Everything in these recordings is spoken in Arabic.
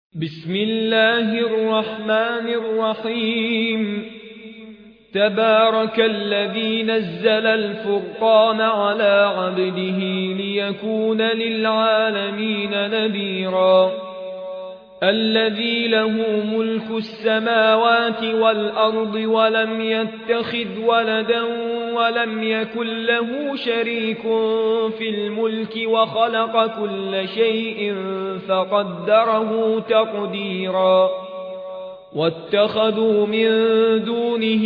بسم الله الرحمن الرحيم. تبارك الذي نزل الفرقان على عبده ليكون للعالمين نذيرا. الذي له ملك السماوات والأرض ولم يتخذ ولدا ولم يكن له شريك في الملك وخلق كل شيء فقدره تقديرا. واتخذوا من دونه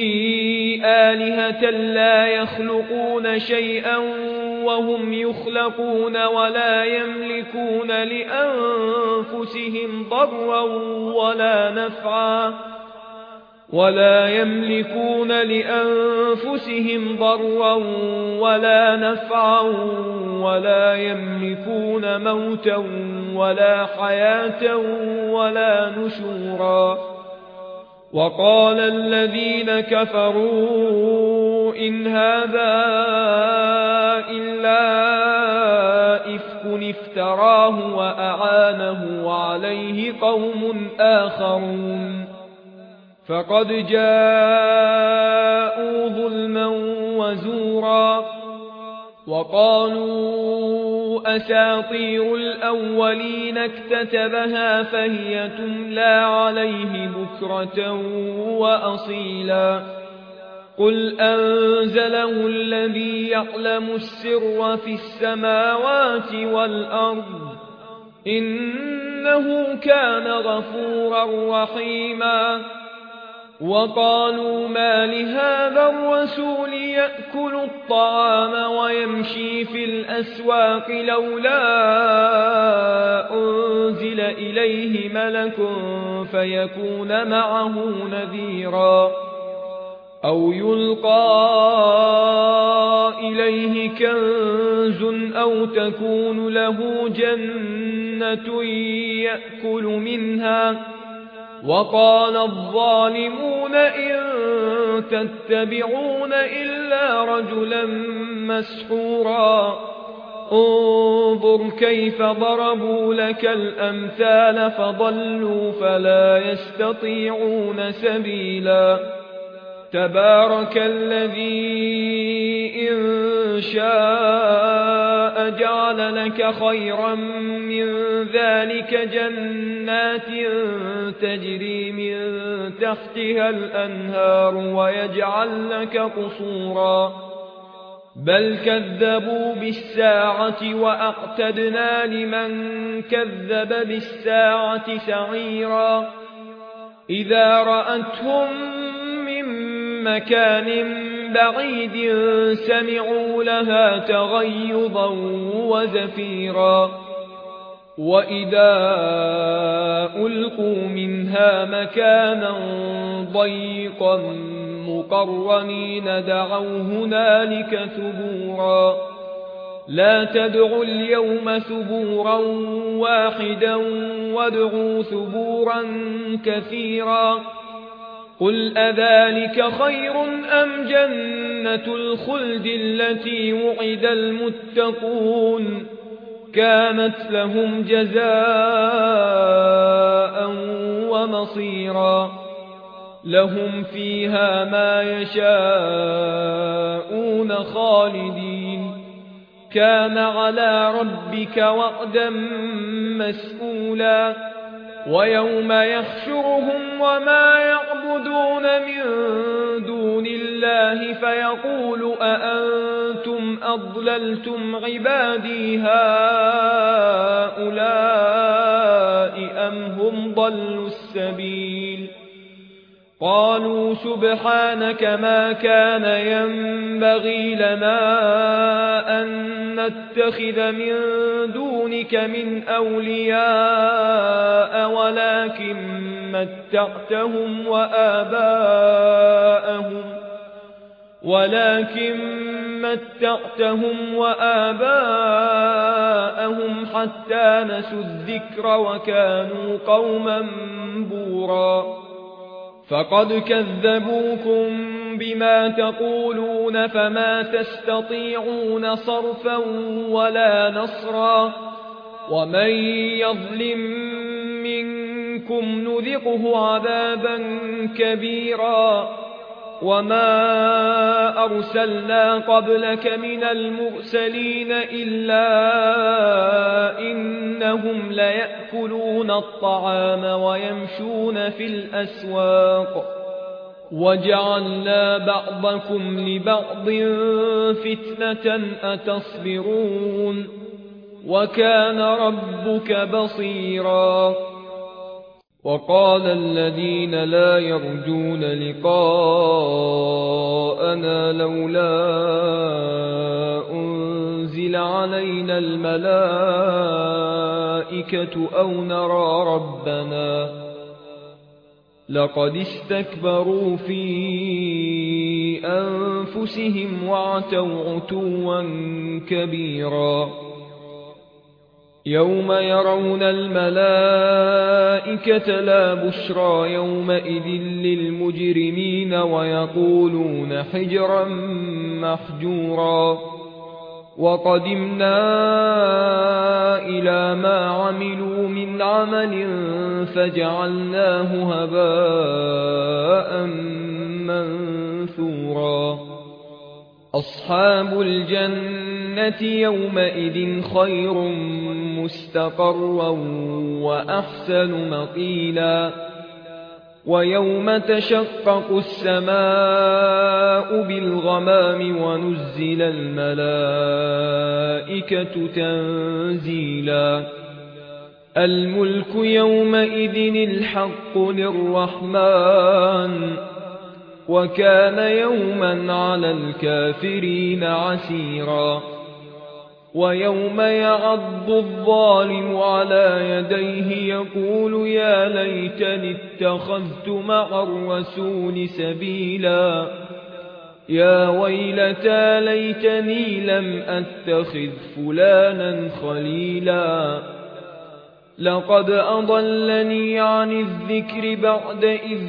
آلهة لا يخلقون شيئا وهم يخلقون ولا يملكون لأنفسهم ضرا ولا نفعا ولا يملكون موتا ولا حياة ولا نشورا. وقال الذين كفروا إن هذا إلا إفك افتراه وأعانه عليه قوم آخرون فقد جاءوا ظلما وزورا. وقالوا أساطير الأولين اكتتبها فهي تملى عليه بكرة وأصيلا. قل أنزله الذي يعلم السر في السماوات والأرض إنه كان غفورا رحيما. وقالوا ما لهذا الرسول يأكل الطعام ويمشي في الأسواق لولا أنزل إليه ملك فيكون معه نذيرا أو يلقى إليه كنز أو تكون له جنة يأكل منها. وقال الظالمون إن تتبعون إلا رجلا مسحورا. انظر كيف ضربوا لك الأمثال فضلوا فلا يستطيعون سبيلا. تبارك الذي إن شاء جعل لك خيرا من ذلك جنات تجري من تحتها الأنهار ويجعل لك قصورا. بل كذبوا بالساعة وأعتدنا لمن كذب بالساعة سعيرا. إذا رأتهم من مكان بعيد سمعوا لها تغيظا وزفيرا. وإذا ألقوا منها مكانا ضيقا مقرنين دعوا هنالك ثبورا. لا تدعوا اليوم ثبورا واحدا وادعوا ثبورا كثيرا. قل أذلك خير أم جنة الخلد التي وعد المتقون كانت لهم جزاء ومصيرا. لهم فيها ما يشاءون خالدين كان على ربك وعدا مسئولا. ويوم يحشرهم وما يعبدون من دون الله فيقول أأنتم أضللتم عبادي هؤلاء أم هم ضلوا السبيل. قالوا سبحانك ما كان ينبغي لنا أن نتخذ من دونك من أولياء ولكن متعتهم وآباءهم حتى نسوا الذكر وكانوا قوما بورا. فقد كذبوكم بما تقولون فما تستطيعون صرفا ولا نصرا. ومن يظلم منكم منكم نذقه عذابا كبيرا وما أرسلنا قبلك من المرسلين إلا إنهم ليأكلون الطعام ويمشون في الأسواق وجعلنا بعضكم لبعض فتنة أتصبرون وكان ربك بصيرا وقال الذين لا يرجون لقاءنا لولا أنزل علينا الملائكة أو نرى ربنا لقد استكبروا في أنفسهم وعتوا عتوا كبيرا يوم يرون الملائكة لا بشرى يومئذ للمجرمين ويقولون حجرا محجورا وقدمنا إلى ما عملوا من عمل فجعلناه هباء منثورا أصحاب الجنة يومئذ خير مستقرا وأحسن مقيلا ويوم تشقق السماء بالغمام ونزل الملائكة تنزيلا الملك يومئذ الحق للرحمن وكان يوما على الكافرين عسيرا ويوم يعض الظالم على يديه يقول يا ليتني اتخذت مع الرسول سبيلا يا ويلتى ليتني لم أتخذ فلانا خليلا لقد أضلني عن الذكر بعد إذ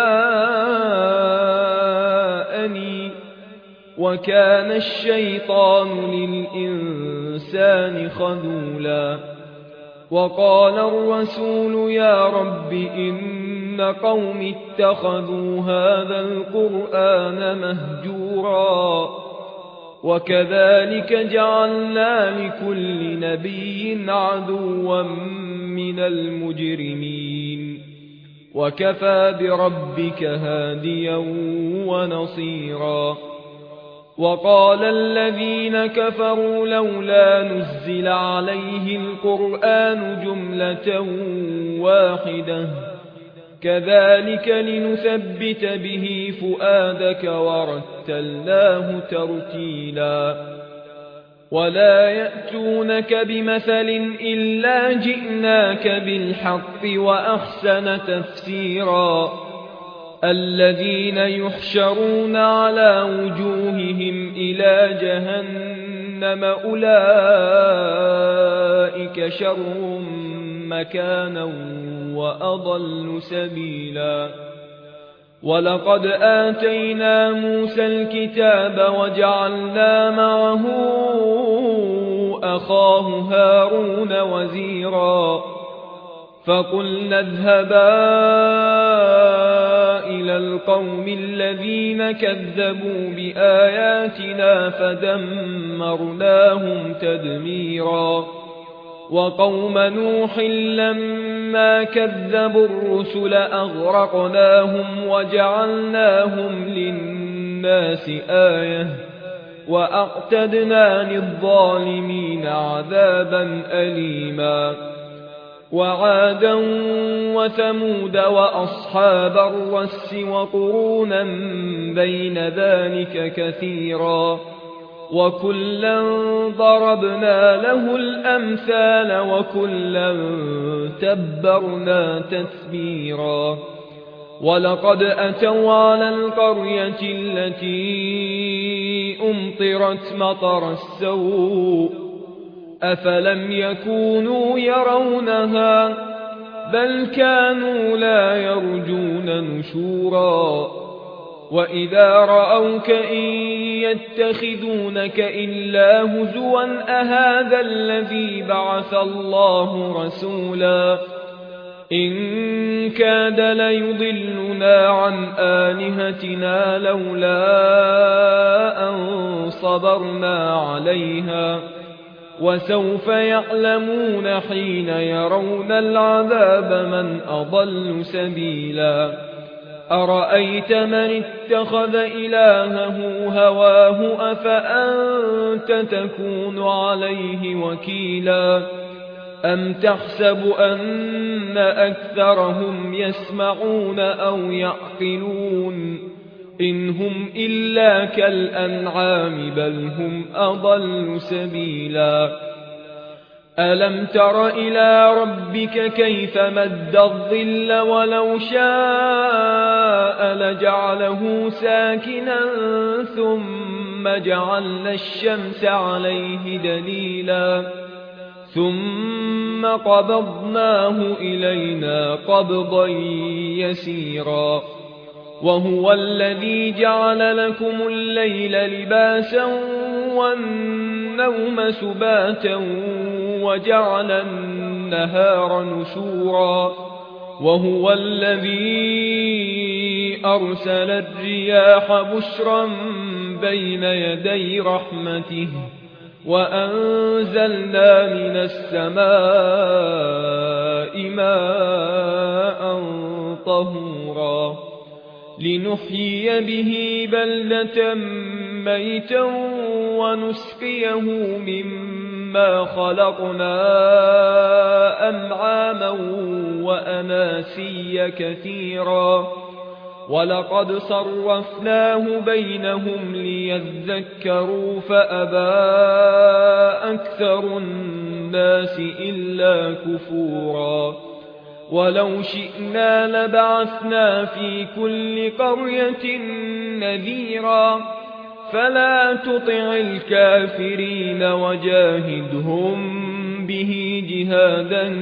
جاءني وكان الشيطان للإنسان خذولا وقال الرسول يا رب إن قوم اتخذوا هذا القرآن مهجورا وكذلك جعلنا لكل نبي عدوا من المجرمين وكفى بربك هاديا ونصيرا وقال الذين كفروا لولا نزل عليه القرآن جملة واحدة كذلك لنثبت به فؤادك ورتلناه ترتيلا ولا يأتونك بمثل إلا جئناك بالحق وأحسن تفسيرا الذين يحشرون على وجوههم إلى جهنم أولئك شر مكانا وأضل سبيلا ولقد آتينا موسى الكتاب وجعلنا معه أخاه هارون وزيرا فقلنا اذهبا إلى القوم الذين كذبوا بآياتنا فدمرناهم تدميرا وقوم نوح لما كذبوا الرسل أغرقناهم وجعلناهم للناس آية وأعتدنا للظالمين عذابا أليما وعادا وثمود وأصحاب الرس وقرونا بين ذلك كثيرا وكلا ضربنا له الأمثال وكلا تبرنا تتبيرا ولقد أتوا على القرية التي أمطرت مطر السوء أفلم يكونوا يرونها بل كانوا لا يرجون نشورا وإذا رأوك إن يتخذونك إلا هزوا أهذا الذي بعث الله رسولا إن كاد ليضلنا عن آلهتنا لولا أن صبرنا عليها وسوف يعلمون حين يرون العذاب من أضل سبيلا أرأيت من اتخذ إلهه هواه أفأنت تكون عليه وكيلا أم تحسب أن أكثرهم يسمعون أو يعقلون إن هم إلا كالأنعام بل هم أضل سبيلا ألم تر إلى ربك كيف مد الظل ولو شاء لجعله ساكنا ثم جعلنا الشمس عليه دليلا ثم قبضناه إلينا قبضا يسيرا وهو الذي جعل لكم الليل لباسا والنوم سباتا وجعل النهار نشورا وهو الذي أرسل الرياح بشرا بين يدي رحمته وأنزلنا من السماء ماء طهورا لنحيي به بلدة ميتا ونسقيه مما خلقنا أنعاما وأناسيا كثيرا ولقد صرفناه بينهم ليذكروا فأبى أكثر الناس إلا كفورا ولو شئنا لبعثنا في كل قرية نذيرا فلا تطع الكافرين وجاهدهم به جهادا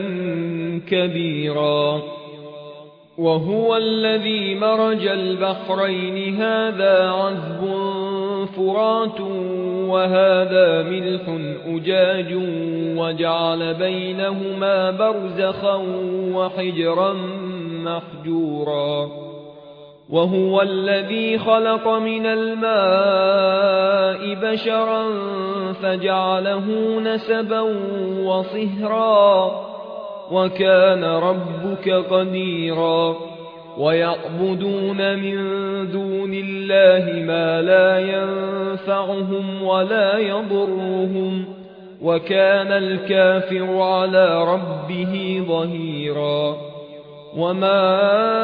كبيرا وهو الذي مرج البحرين هذا عذب فرات وهذا ملح أجاج وجعل بينهما برزخا وحجرا محجورا وهو الذي خلق من الماء بشرا فجعله نسبا وصهرا وكان ربك قديرا ويعبدون من دون الله ما لا ينفعهم ولا يضرهم وكان الكافر على ربه ظهيرا وما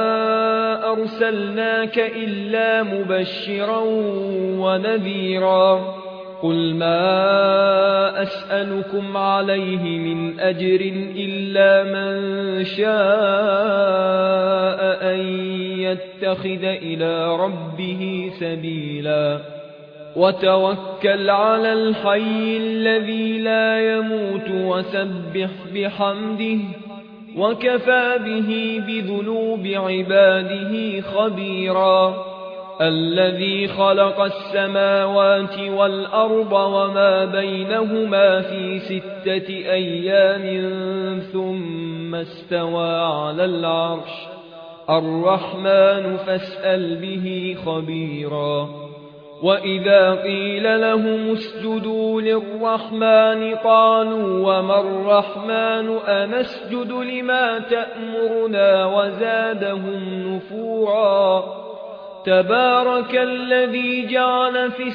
أرسلناك إلا مبشرا ونذيرا قل ما أسألكم عليه من أجر إلا من شاء أن يتخذ إلى ربه سبيلا وتوكل على الحي الذي لا يموت وسبح بحمده وكفى به بذنوب عباده خبيرا الذي خلق السماوات والأرض وما بينهما في 6 أيام ثم استوى على العرش الرحمن فاسأل به خبيرا وإذا قيل لهم اسجدوا للرحمن قالوا وما الرحمن أنسجد لما تأمرنا وزادهم نفورا تبارك الذي جعل في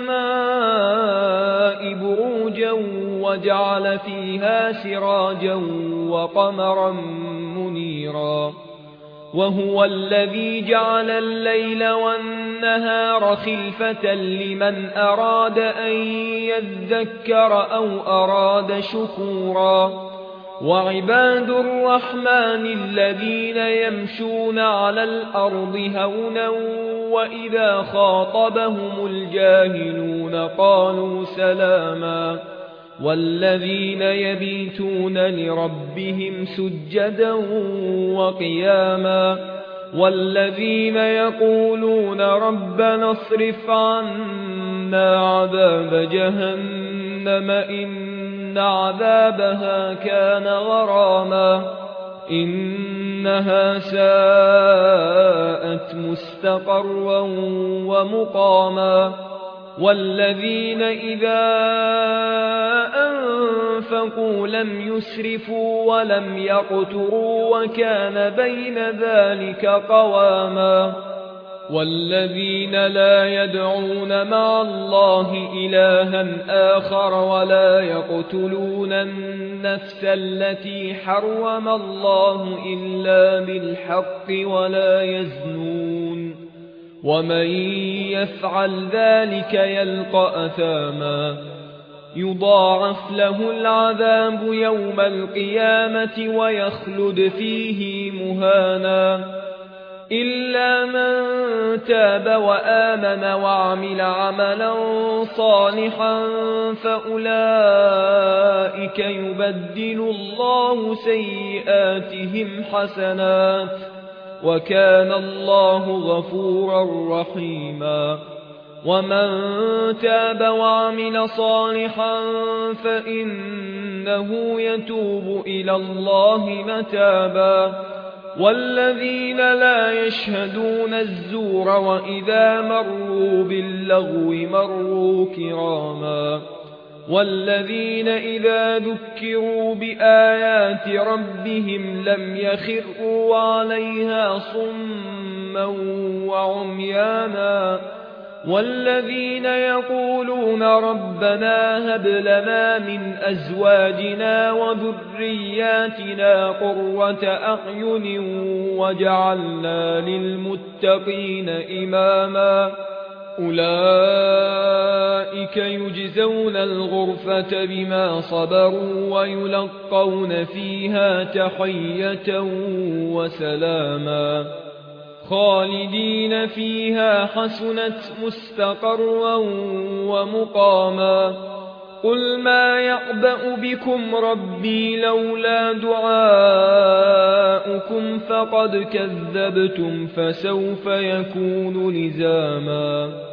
السماء بروجا وجعل فيها سراجا وقمرا منيرا وهو الذي جعل الليل والنهار خلفة لمن أراد أن يذكر أو أراد شكورا وعباد الرحمن الذين يمشون على الأرض هونا وإذا خاطبهم الجاهلون قالوا سلاما والذين يبيتون لربهم سجدا وقياما والذين يقولون ربنا اصرف عنا عذاب جهنم إن عذابها كان غراما إنها ساءت مستقرا ومقاما والذين إذا أنفقوا لم يسرفوا ولم يقتروا وكان بين ذلك قواما والذين لا يدعون مع الله إلها آخر ولا يقتلون النفس التي حرم الله إلا بالحق ولا يزنون ومن يفعل ذلك يلقى أثاما يضاعف له العذاب يوم القيامة ويخلد فيه مهانا إلا من تاب وآمن وعمل عملا صالحا فأولئك يبدل الله سيئاتهم حسنات وكان الله غفورا رحيما ومن تاب وعمل صالحا فإنه يتوب إلى الله متابا والذين لا يشهدون الزور وإذا مروا باللغو مروا كراما والذين إذا ذكروا بآيات ربهم لم يخروا عليها صما وعميانا والذين يقولون ربنا هب لنا من أزواجنا وذرياتنا قرة أعين واجعلنا للمتقين إماما أولئك يجزون الغرفة بما صبروا ويلقون فيها تحية وسلاما خالدين فيها حسنت مستقرا ومقاما قل ما يعبأ بكم ربي لولا دعاؤكم فقد كذبتم فسوف يكون لزاما